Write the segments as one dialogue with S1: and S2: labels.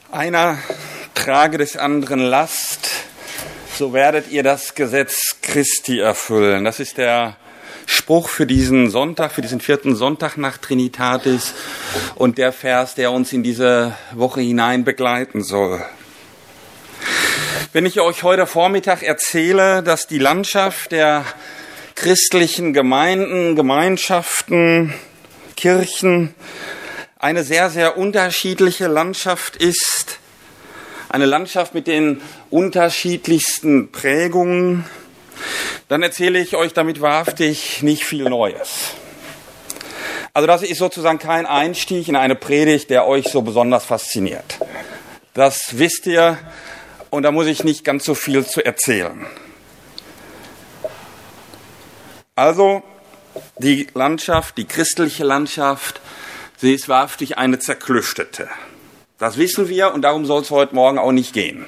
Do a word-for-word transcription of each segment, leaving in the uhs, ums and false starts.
S1: Einer trage des anderen Last, so werdet ihr das Gesetz Christi erfüllen. Das ist der Spruch für diesen Sonntag, für diesen vierten Sonntag nach Trinitatis und der Vers, der uns in diese Woche hinein begleiten soll. Wenn ich euch heute Vormittag erzähle, dass die Landschaft der christlichen Gemeinden, Gemeinschaften, Kirchen eine sehr, sehr unterschiedliche Landschaft ist, eine Landschaft mit den unterschiedlichsten Prägungen, dann erzähle ich euch damit wahrhaftig nicht viel Neues. Also das ist sozusagen kein Einstieg in eine Predigt, der euch so besonders fasziniert. Das wisst ihr und da muss ich nicht ganz so viel zu erzählen. Also die Landschaft, die christliche Landschaft, sie ist wahrhaftig eine zerklüftete. Das wissen wir und darum soll es heute Morgen auch nicht gehen.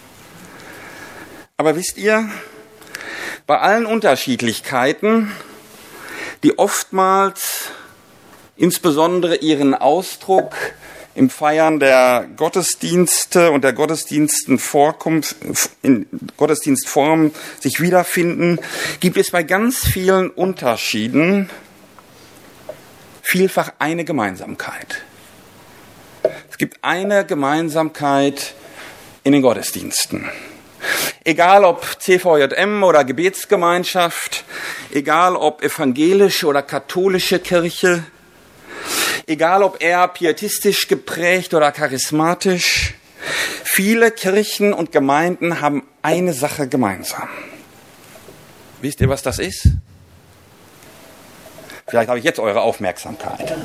S1: Aber wisst ihr, bei allen Unterschiedlichkeiten, die oftmals insbesondere ihren Ausdruck im Feiern der Gottesdienste und der Gottesdienstenvorkunft, in Gottesdienstformen sich wiederfinden, gibt es bei ganz vielen Unterschieden vielfach eine Gemeinsamkeit. Es gibt eine Gemeinsamkeit in den Gottesdiensten. Egal ob C V J M oder Gebetsgemeinschaft, egal ob evangelische oder katholische Kirche, egal ob eher pietistisch geprägt oder charismatisch, viele Kirchen und Gemeinden haben eine Sache gemeinsam. Wisst ihr, was das ist? Vielleicht habe ich jetzt eure Aufmerksamkeit.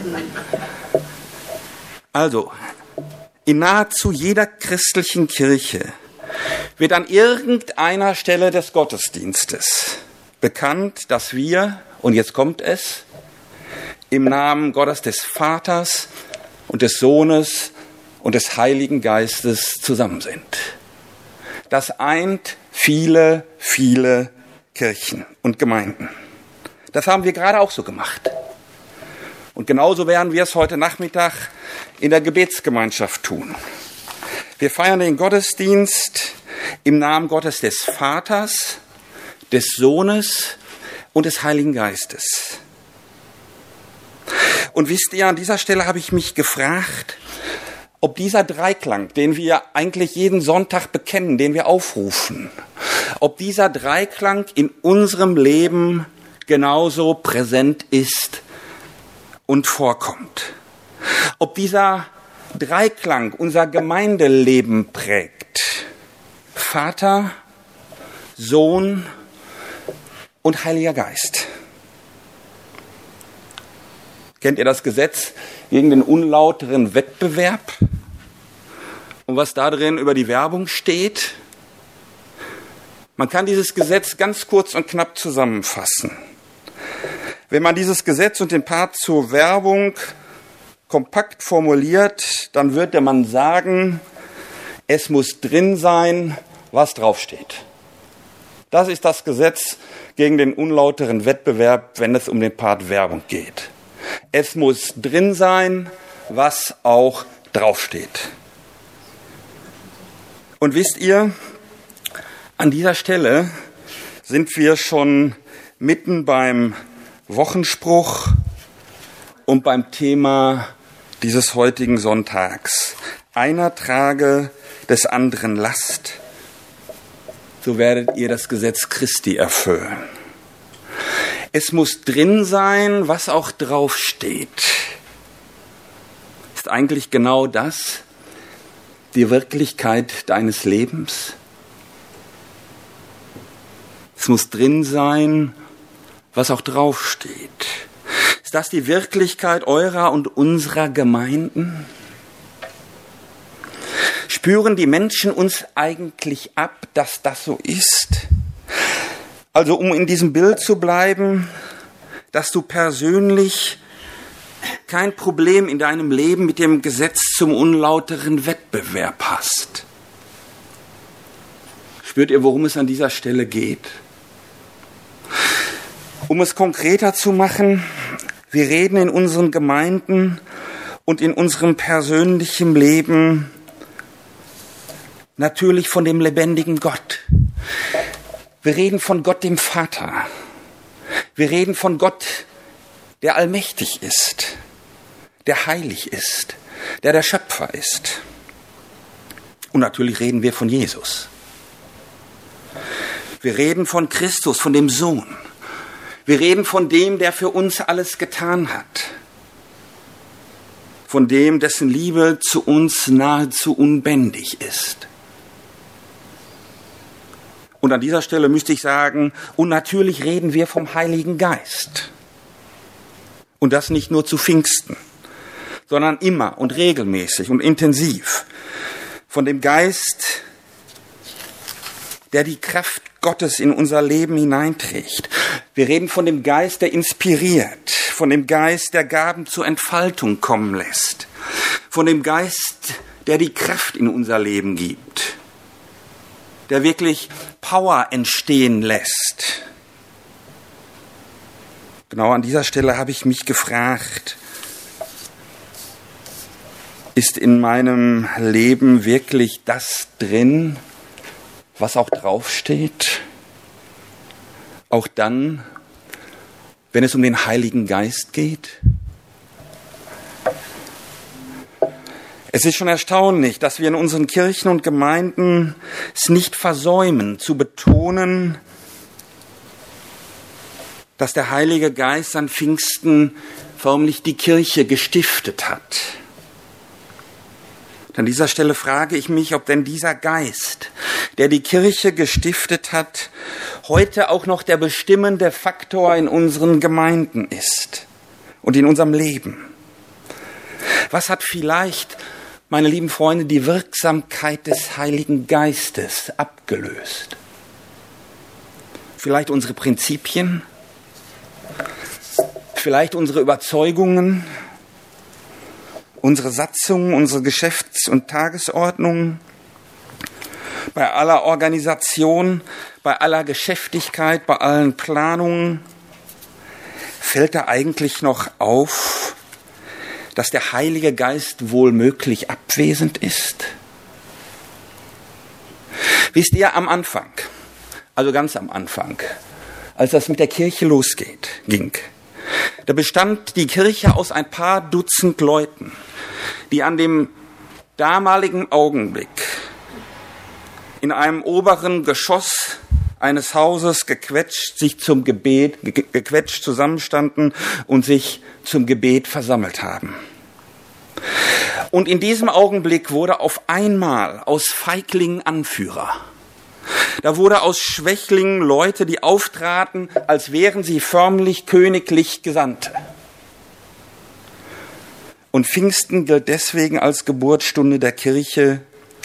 S1: Also, in nahezu jeder christlichen Kirche wird an irgendeiner Stelle des Gottesdienstes bekannt, dass wir, und jetzt kommt es, im Namen Gottes des Vaters und des Sohnes und des Heiligen Geistes zusammen sind. Das eint viele, viele Kirchen und Gemeinden. Das haben wir gerade auch so gemacht. Und genauso werden wir es heute Nachmittag in der Gebetsgemeinschaft tun. Wir feiern den Gottesdienst im Namen Gottes des Vaters, des Sohnes und des Heiligen Geistes. Und wisst ihr, an dieser Stelle habe ich mich gefragt, ob dieser Dreiklang, den wir eigentlich jeden Sonntag bekennen, den wir aufrufen, ob dieser Dreiklang in unserem Leben genauso präsent ist und vorkommt. Ob dieser Dreiklang unser Gemeindeleben prägt. Vater, Sohn und Heiliger Geist. Kennt ihr das Gesetz gegen den unlauteren Wettbewerb? Und was da drin über die Werbung steht? Man kann dieses Gesetz ganz kurz und knapp zusammenfassen. Wenn man dieses Gesetz und den Part zur Werbung kompakt formuliert, dann würde man sagen, es muss drin sein, was draufsteht. Das ist das Gesetz gegen den unlauteren Wettbewerb, wenn es um den Part Werbung geht. Es muss drin sein, was auch draufsteht. Und wisst ihr, an dieser Stelle sind wir schon mitten beim Wochenspruch und beim Thema dieses heutigen Sonntags. Einer trage des anderen Last, so werdet ihr das Gesetz Christi erfüllen. Es muss drin sein, was auch draufsteht. Ist eigentlich genau das die Wirklichkeit deines Lebens? Es muss drin sein, was auch draufsteht. Ist das die Wirklichkeit eurer und unserer Gemeinden? Spüren die Menschen uns eigentlich ab, dass das so ist? Also um in diesem Bild zu bleiben, dass du persönlich kein Problem in deinem Leben mit dem Gesetz zum unlauteren Wettbewerb hast. Spürt ihr, worum es an dieser Stelle geht? Um es konkreter zu machen, wir reden in unseren Gemeinden und in unserem persönlichen Leben natürlich von dem lebendigen Gott. Wir reden von Gott dem Vater. Wir reden von Gott, der allmächtig ist, der heilig ist, der der Schöpfer ist. Und natürlich reden wir von Jesus. Wir reden von Christus, von dem Sohn. Wir reden von dem, der für uns alles getan hat. Von dem, dessen Liebe zu uns nahezu unbändig ist. Und an dieser Stelle müsste ich sagen, und natürlich reden wir vom Heiligen Geist. Und das nicht nur zu Pfingsten, sondern immer und regelmäßig und intensiv. Von dem Geist, der die Kraft Gottes in unser Leben hineinträgt. Wir reden von dem Geist, der inspiriert, von dem Geist, der Gaben zur Entfaltung kommen lässt, von dem Geist, der die Kraft in unser Leben gibt, der wirklich Power entstehen lässt. Genau an dieser Stelle habe ich mich gefragt, ist in meinem Leben wirklich das drin, was auch draufsteht? Auch dann, wenn es um den Heiligen Geist geht? Es ist schon erstaunlich, dass wir in unseren Kirchen und Gemeinden es nicht versäumen, zu betonen, dass der Heilige Geist an Pfingsten förmlich die Kirche gestiftet hat. An dieser Stelle frage ich mich, ob denn dieser Geist, der die Kirche gestiftet hat, heute auch noch der bestimmende Faktor in unseren Gemeinden ist und in unserem Leben. Was hat vielleicht, meine lieben Freunde, die Wirksamkeit des Heiligen Geistes abgelöst? Vielleicht unsere Prinzipien? Vielleicht unsere Überzeugungen? Unsere Satzungen, unsere Geschäfts- und Tagesordnungen, bei aller Organisation, bei aller Geschäftigkeit, bei allen Planungen, fällt da eigentlich noch auf, dass der Heilige Geist wohl möglich abwesend ist? Wisst ihr, am Anfang, also ganz am Anfang, als das mit der Kirche losgeht, ging, da bestand die Kirche aus ein paar Dutzend Leuten, die an dem damaligen Augenblick in einem oberen Geschoss eines Hauses gequetscht, sich zum Gebet, ge- gequetscht zusammenstanden und sich zum Gebet versammelt haben. Und in diesem Augenblick wurde auf einmal aus Feiglingen Anführer. Da wurde aus Schwächlingen Leute, die auftraten, als wären sie förmlich königlich Gesandte. Und Pfingsten gilt deswegen als Geburtsstunde der Kirche,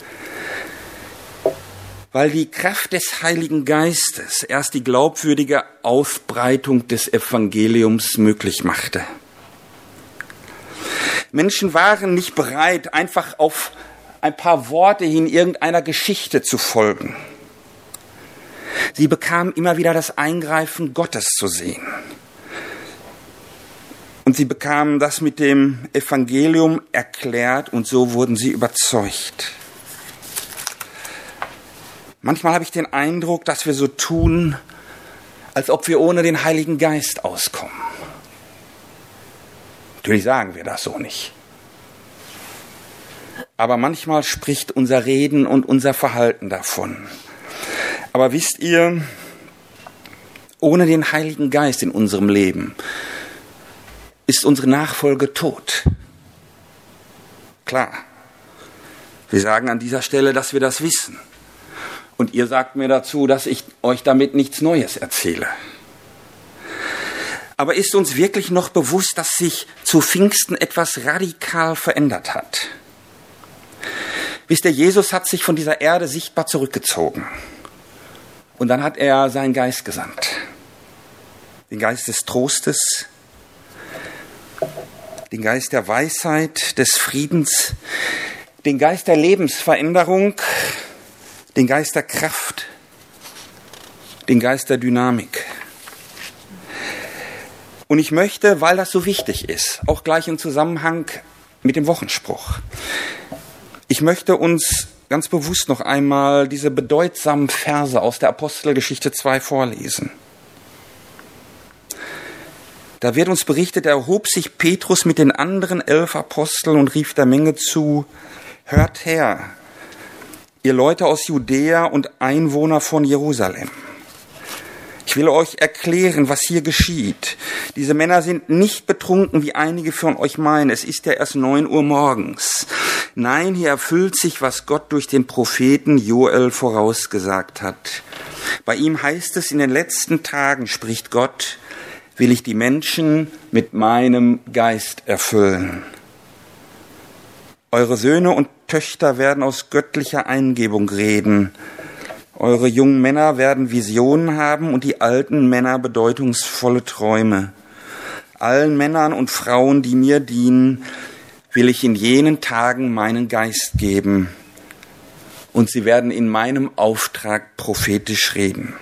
S1: weil die Kraft des Heiligen Geistes erst die glaubwürdige Ausbreitung des Evangeliums möglich machte. Menschen waren nicht bereit, einfach auf ein paar Worte hin irgendeiner Geschichte zu folgen. Sie bekamen immer wieder das Eingreifen Gottes zu sehen. Und sie bekamen das mit dem Evangelium erklärt und so wurden sie überzeugt. Manchmal habe ich den Eindruck, dass wir so tun, als ob wir ohne den Heiligen Geist auskommen. Natürlich sagen wir das so nicht. Aber manchmal spricht unser Reden und unser Verhalten davon. Aber wisst ihr, ohne den Heiligen Geist in unserem Leben ist unsere Nachfolge tot. Klar, wir sagen an dieser Stelle, dass wir das wissen. Und ihr sagt mir dazu, dass ich euch damit nichts Neues erzähle. Aber ist uns wirklich noch bewusst, dass sich zu Pfingsten etwas radikal verändert hat? Wisst ihr, Jesus hat sich von dieser Erde sichtbar zurückgezogen. Und dann hat er seinen Geist gesandt. Den Geist des Trostes, den Geist der Weisheit, des Friedens, den Geist der Lebensveränderung, den Geist der Kraft, den Geist der Dynamik. Und ich möchte, weil das so wichtig ist, auch gleich im Zusammenhang mit dem Wochenspruch, ich möchte uns ganz bewusst noch einmal diese bedeutsamen Verse aus der Apostelgeschichte zwei vorlesen. Da wird uns berichtet, erhob sich Petrus mit den anderen elf Aposteln und rief der Menge zu: Hört her, ihr Leute aus Judäa und Einwohner von Jerusalem. Ich will euch erklären, was hier geschieht. Diese Männer sind nicht betrunken, wie einige von euch meinen. Es ist ja erst neun Uhr morgens. Nein, hier erfüllt sich, was Gott durch den Propheten Joel vorausgesagt hat. Bei ihm heißt es, in den letzten Tagen, spricht Gott, will ich die Menschen mit meinem Geist erfüllen. Eure Söhne und Töchter werden aus göttlicher Eingebung reden. Eure jungen Männer werden Visionen haben und die alten Männer bedeutungsvolle Träume. Allen Männern und Frauen, die mir dienen, will ich in jenen Tagen meinen Geist geben. Und sie werden in meinem Auftrag prophetisch reden.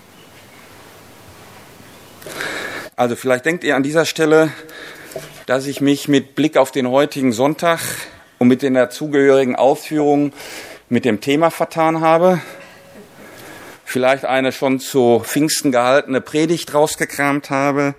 S1: Also vielleicht denkt ihr an dieser Stelle, dass ich mich mit Blick auf den heutigen Sonntag und mit den dazugehörigen Ausführungen mit dem Thema vertan habe. Vielleicht eine schon zu Pfingsten gehaltene Predigt rausgekramt habe.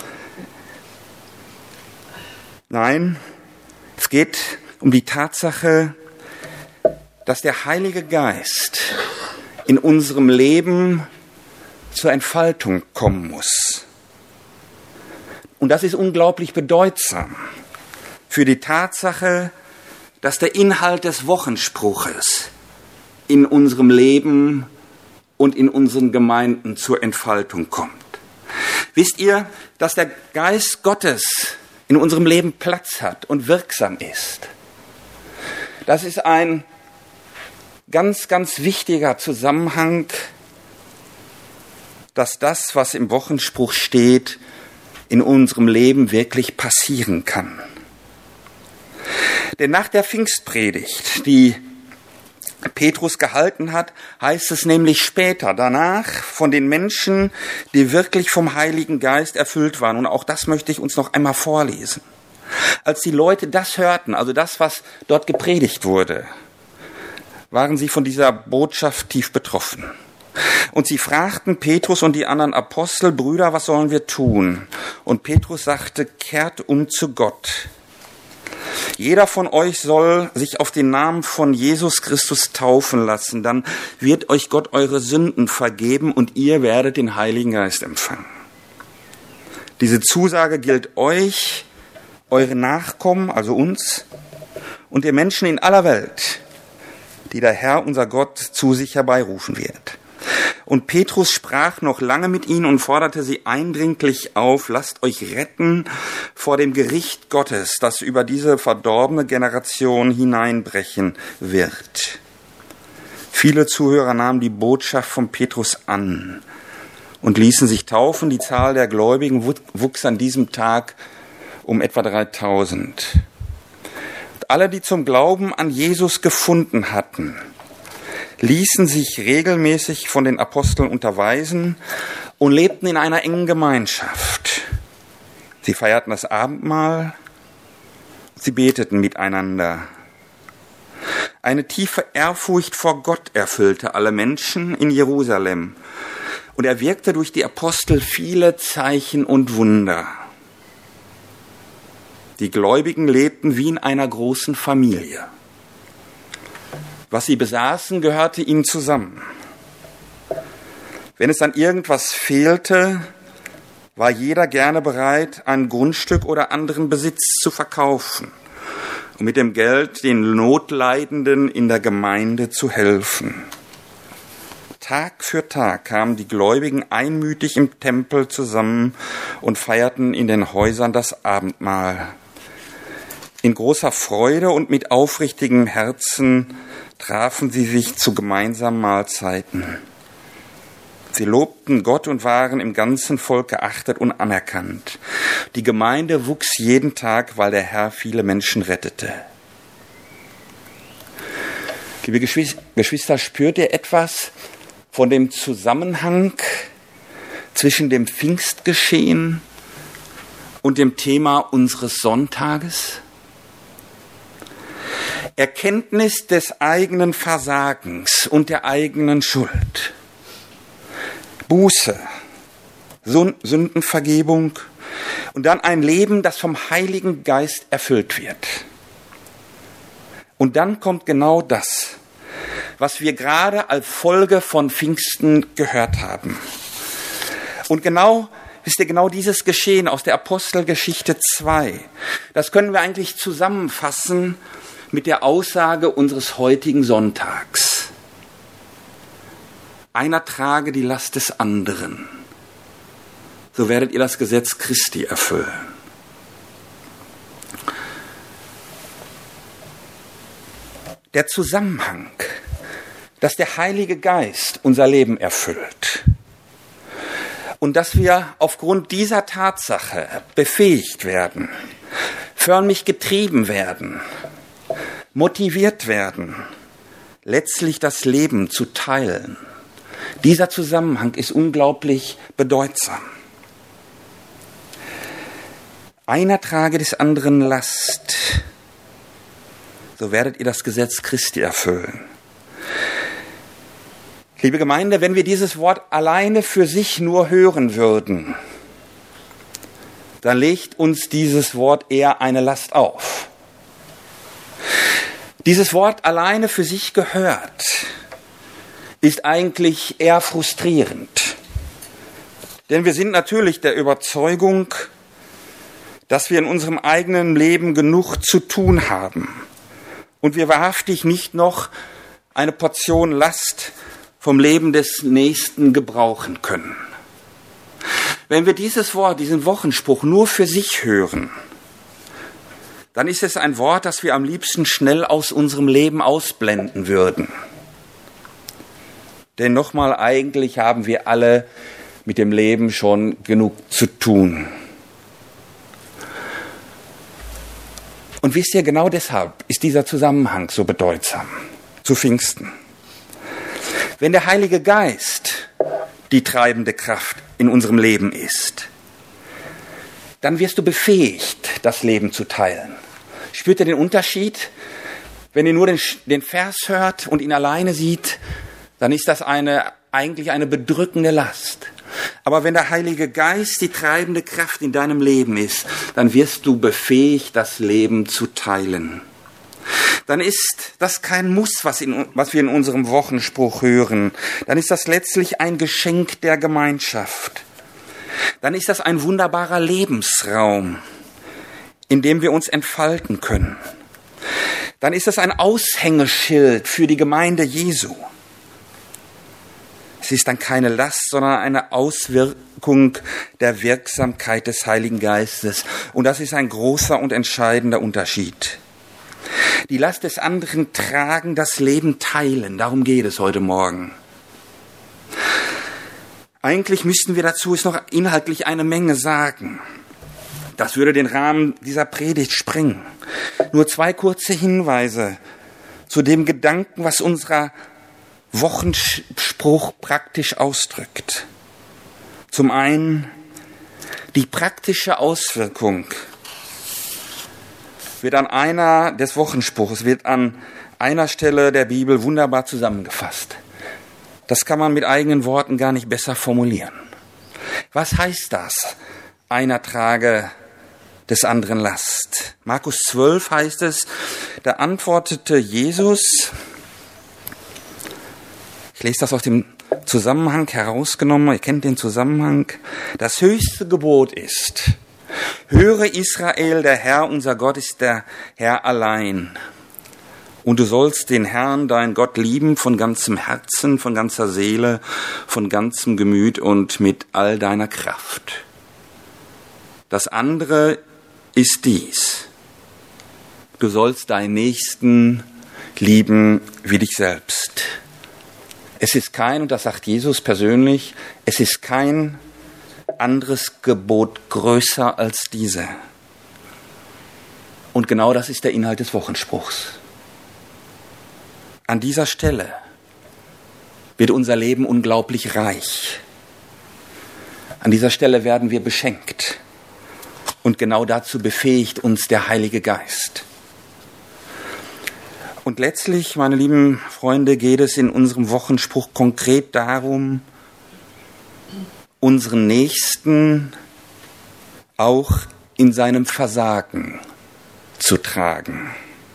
S1: Nein, es geht um die Tatsache, dass der Heilige Geist in unserem Leben zur Entfaltung kommen muss. Und das ist unglaublich bedeutsam für die Tatsache, dass der Inhalt des Wochenspruches in unserem Leben und in unseren Gemeinden zur Entfaltung kommt. Wisst ihr, dass der Geist Gottes in unserem Leben Platz hat und wirksam ist? Das ist ein ganz, ganz wichtiger Zusammenhang, dass das, was im Wochenspruch steht, in unserem Leben wirklich passieren kann. Denn nach der Pfingstpredigt, die Petrus gehalten hat, heißt es nämlich später, danach von den Menschen, die wirklich vom Heiligen Geist erfüllt waren. Und auch das möchte ich uns noch einmal vorlesen. Als die Leute das hörten, also das, was dort gepredigt wurde, waren sie von dieser Botschaft tief betroffen. Und sie fragten Petrus und die anderen Apostel: Brüder, was sollen wir tun? Und Petrus sagte: Kehrt um zu Gott. Jeder von euch soll sich auf den Namen von Jesus Christus taufen lassen, dann wird euch Gott eure Sünden vergeben und ihr werdet den Heiligen Geist empfangen. Diese Zusage gilt euch, eure Nachkommen, also uns, und den Menschen in aller Welt, die der Herr, unser Gott, zu sich herbeirufen wird. Und Petrus sprach noch lange mit ihnen und forderte sie eindringlich auf: Lasst euch retten vor dem Gericht Gottes, das über diese verdorbene Generation hineinbrechen wird. Viele Zuhörer nahmen die Botschaft von Petrus an und ließen sich taufen. Die Zahl der Gläubigen wuchs an diesem Tag um etwa dreitausend. Alle, die zum Glauben an Jesus gefunden hatten, ließen sich regelmäßig von den Aposteln unterweisen und lebten in einer engen Gemeinschaft. Sie feierten das Abendmahl, sie beteten miteinander. Eine tiefe Ehrfurcht vor Gott erfüllte alle Menschen in Jerusalem und er wirkte durch die Apostel viele Zeichen und Wunder. Die Gläubigen lebten wie in einer großen Familie. Was sie besaßen, gehörte ihnen zusammen. Wenn es an irgendwas fehlte, war jeder gerne bereit, ein Grundstück oder anderen Besitz zu verkaufen und mit dem Geld den Notleidenden in der Gemeinde zu helfen. Tag für Tag kamen die Gläubigen einmütig im Tempel zusammen und feierten in den Häusern das Abendmahl. In großer Freude und mit aufrichtigem Herzen trafen sie sich zu gemeinsamen Mahlzeiten. Sie lobten Gott und waren im ganzen Volk geachtet und anerkannt. Die Gemeinde wuchs jeden Tag, weil der Herr viele Menschen rettete. Liebe Geschwister, spürt ihr etwas von dem Zusammenhang zwischen dem Pfingstgeschehen und dem Thema unseres Sonntages? Erkenntnis des eigenen Versagens und der eigenen Schuld. Buße, Sündenvergebung und dann ein Leben, das vom Heiligen Geist erfüllt wird. Und dann kommt genau das, was wir gerade als Folge von Pfingsten gehört haben. Und genau, wisst ihr, genau dieses Geschehen aus der Apostelgeschichte zwei, das können wir eigentlich zusammenfassen mit der Aussage unseres heutigen Sonntags. Einer trage die Last des anderen, so werdet ihr das Gesetz Christi erfüllen. Der Zusammenhang, dass der Heilige Geist unser Leben erfüllt und dass wir aufgrund dieser Tatsache befähigt werden, förmlich getrieben werden, motiviert werden, letztlich das Leben zu teilen. Dieser Zusammenhang ist unglaublich bedeutsam. Einer trage des anderen Last, so werdet ihr das Gesetz Christi erfüllen. Liebe Gemeinde, wenn wir dieses Wort alleine für sich nur hören würden, dann legt uns dieses Wort eher eine Last auf. Dieses Wort alleine für sich gehört ist eigentlich eher frustrierend. Denn wir sind natürlich der Überzeugung, dass wir in unserem eigenen Leben genug zu tun haben und wir wahrhaftig nicht noch eine Portion Last vom Leben des Nächsten gebrauchen können. Wenn wir dieses Wort, diesen Wochenspruch nur für sich hören, dann ist es ein Wort, das wir am liebsten schnell aus unserem Leben ausblenden würden. Denn nochmal, eigentlich haben wir alle mit dem Leben schon genug zu tun. Und wisst ihr, genau deshalb ist dieser Zusammenhang so bedeutsam zu Pfingsten. Wenn der Heilige Geist die treibende Kraft in unserem Leben ist, dann wirst du befähigt, das Leben zu teilen. Spürt ihr den Unterschied? Wenn ihr nur den, den Vers hört und ihn alleine sieht, dann ist das eine, eigentlich eine bedrückende Last. Aber wenn der Heilige Geist die treibende Kraft in deinem Leben ist, dann wirst du befähigt, das Leben zu teilen. Dann ist das kein Muss, was, in, was wir in unserem Wochenspruch hören. Dann ist das letztlich ein Geschenk der Gemeinschaft. Dann ist das ein wunderbarer Lebensraum, in dem wir uns entfalten können. Dann ist das ein Aushängeschild für die Gemeinde Jesu. Es ist dann keine Last, sondern eine Auswirkung der Wirksamkeit des Heiligen Geistes. Und das ist ein großer und entscheidender Unterschied. Die Last des anderen tragen, das Leben teilen. Darum geht es heute Morgen. Eigentlich müssten wir dazu jetzt noch inhaltlich eine Menge sagen. Das würde den Rahmen dieser Predigt sprengen. Nur zwei kurze Hinweise zu dem Gedanken, was unser Wochenspruch praktisch ausdrückt. Zum einen die praktische Auswirkung wird an einer des Wochenspruches, wird an einer Stelle der Bibel wunderbar zusammengefasst. Das kann man mit eigenen Worten gar nicht besser formulieren. Was heißt das? Einer trage des anderen Last. Markus zwölf heißt es, da antwortete Jesus, ich lese das aus dem Zusammenhang herausgenommen, ihr kennt den Zusammenhang, das höchste Gebot ist, höre Israel, der Herr, unser Gott ist der Herr allein. Und du sollst den Herrn, dein Gott, lieben von ganzem Herzen, von ganzer Seele, von ganzem Gemüt und mit all deiner Kraft. Das andere ist dies. Du sollst deinen Nächsten lieben wie dich selbst. Es ist kein, und das sagt Jesus persönlich, es ist kein anderes Gebot größer als diese. Und genau das ist der Inhalt des Wochenspruchs. An dieser Stelle wird unser Leben unglaublich reich. An dieser Stelle werden wir beschenkt. Und genau dazu befähigt uns der Heilige Geist. Und letztlich, meine lieben Freunde, geht es in unserem Wochenspruch konkret darum, unseren Nächsten auch in seinem Versagen zu tragen.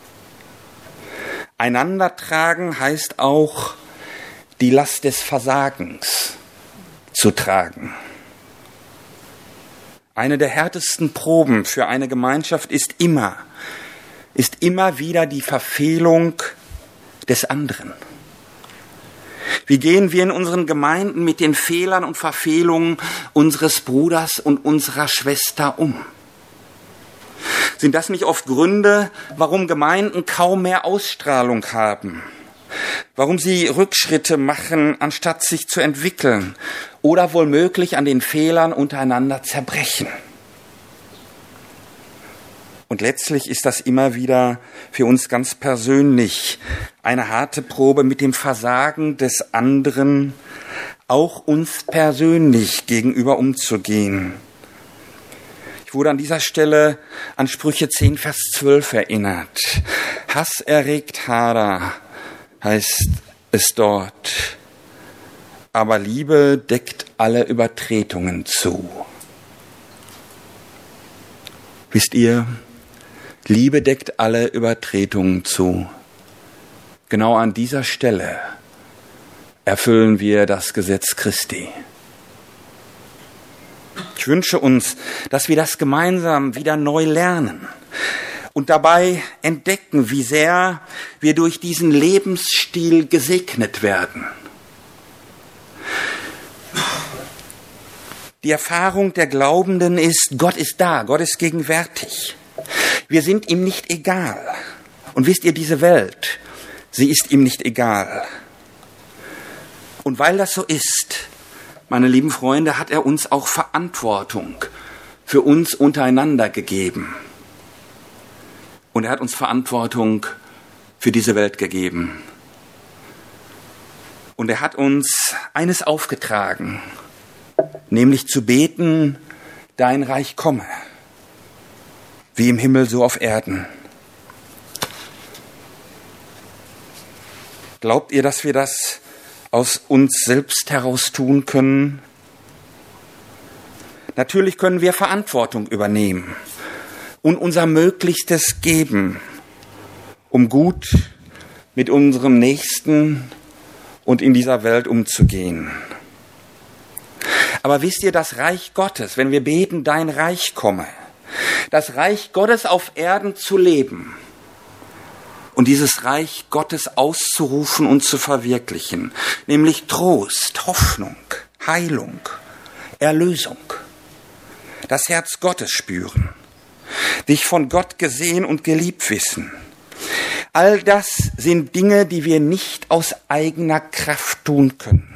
S1: Einander tragen heißt auch, die Last des Versagens zu tragen. Eine der härtesten Proben für eine Gemeinschaft ist immer, ist immer wieder die Verfehlung des anderen. Wie gehen wir in unseren Gemeinden mit den Fehlern und Verfehlungen unseres Bruders und unserer Schwester um? Sind das nicht oft Gründe, warum Gemeinden kaum mehr Ausstrahlung haben? Warum sie Rückschritte machen, anstatt sich zu entwickeln? Oder womöglich an den Fehlern untereinander zerbrechen? Und letztlich ist das immer wieder für uns ganz persönlich eine harte Probe, mit dem Versagen des anderen auch uns persönlich gegenüber umzugehen. Ich wurde an dieser Stelle an Sprüche zehn, Vers zwölf erinnert. Hass erregt Hader, heißt es dort, aber Liebe deckt alle Übertretungen zu. Wisst ihr, Liebe deckt alle Übertretungen zu. Genau an dieser Stelle erfüllen wir das Gesetz Christi. Ich wünsche uns, dass wir das gemeinsam wieder neu lernen und dabei entdecken, wie sehr wir durch diesen Lebensstil gesegnet werden. Die Erfahrung der Glaubenden ist, Gott ist da, Gott ist gegenwärtig. Wir sind ihm nicht egal. Und wisst ihr, diese Welt, sie ist ihm nicht egal. Und weil das so ist, meine lieben Freunde, hat er uns auch Verantwortung für uns untereinander gegeben. Und er hat uns Verantwortung für diese Welt gegeben. Und er hat uns eines aufgetragen, nämlich zu beten, dein Reich komme, wie im Himmel so auf Erden. Glaubt ihr, dass wir das aus uns selbst heraus tun können? Natürlich können wir Verantwortung übernehmen und unser Möglichstes geben, um gut mit unserem Nächsten und in dieser Welt umzugehen. Aber wisst ihr, das Reich Gottes, wenn wir beten, dein Reich komme, das Reich Gottes auf Erden zu leben und dieses Reich Gottes auszurufen und zu verwirklichen, nämlich Trost, Hoffnung, Heilung, Erlösung, das Herz Gottes spüren, dich von Gott gesehen und geliebt wissen. All das sind Dinge, die wir nicht aus eigener Kraft tun können.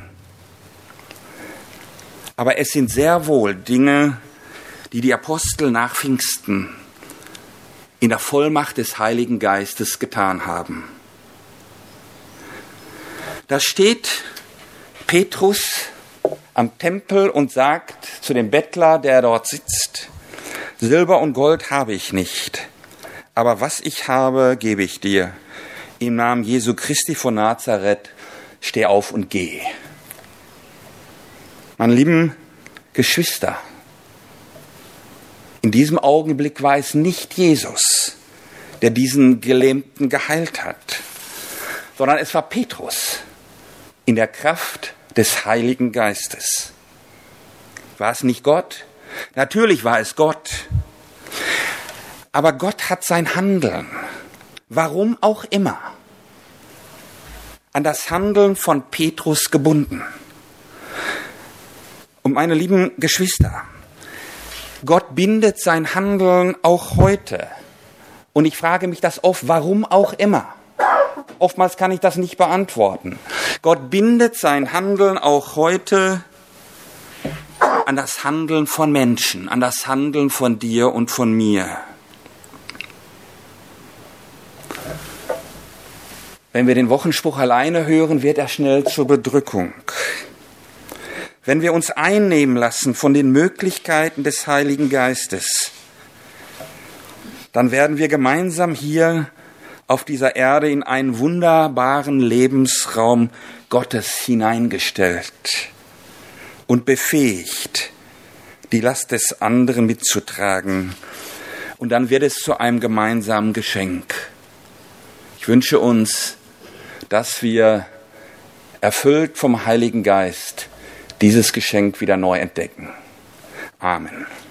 S1: Aber es sind sehr wohl Dinge, die die Apostel nach Pfingsten in der Vollmacht des Heiligen Geistes getan haben. Da steht Petrus am Tempel und sagt zu dem Bettler, der dort sitzt, Silber und Gold habe ich nicht, aber was ich habe, gebe ich dir. Im Namen Jesu Christi von Nazareth, steh auf und geh. Meine lieben Geschwister, in diesem Augenblick war es nicht Jesus, der diesen Gelähmten geheilt hat, sondern es war Petrus in der Kraft des Heiligen Geistes. War es nicht Gott? Natürlich war es Gott. Aber Gott hat sein Handeln, warum auch immer, an das Handeln von Petrus gebunden. Und meine lieben Geschwister, Gott bindet sein Handeln auch heute. Und ich frage mich das oft, warum auch immer. Oftmals kann ich das nicht beantworten. Gott bindet sein Handeln auch heute an das Handeln von Menschen, an das Handeln von dir und von mir. Wenn wir den Wochenspruch alleine hören, wird er schnell zur Bedrückung. Wenn wir uns einnehmen lassen von den Möglichkeiten des Heiligen Geistes, dann werden wir gemeinsam hier auf dieser Erde in einen wunderbaren Lebensraum Gottes hineingestellt und befähigt, die Last des anderen mitzutragen. Und dann wird es zu einem gemeinsamen Geschenk. Ich wünsche uns, dass wir erfüllt vom Heiligen Geist dieses Geschenk wieder neu entdecken. Amen.